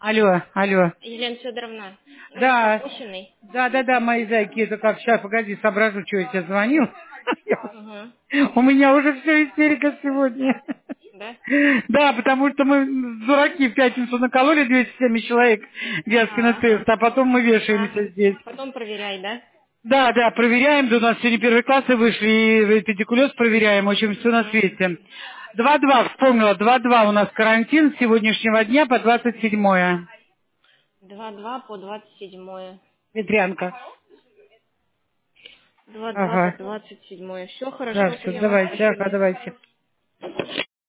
Алло, алло. Елена Федоровна, Да, Мощиной. да, мои зайки, это как, сейчас, погоди, соображу, что я тебе звонил. Угу. У меня уже все истерика сегодня. Да? Да, потому что мы дураки в пятницу накололи 270 человек Вязкина тест, а потом мы вешаемся здесь. Потом проверяй, да? Да, проверяем, да у нас сегодня первые классы вышли, и педикулез проверяем, в общем, все на Угу. свете. 2-2, вспомнила, 2-2 у нас карантин с сегодняшнего дня по 27-е. 2-2 по 27-е. Ветрянка. 2-2 по Ага. 27-е. Все Да, хорошо, все, поняла. давайте, ага, Спасибо. давайте.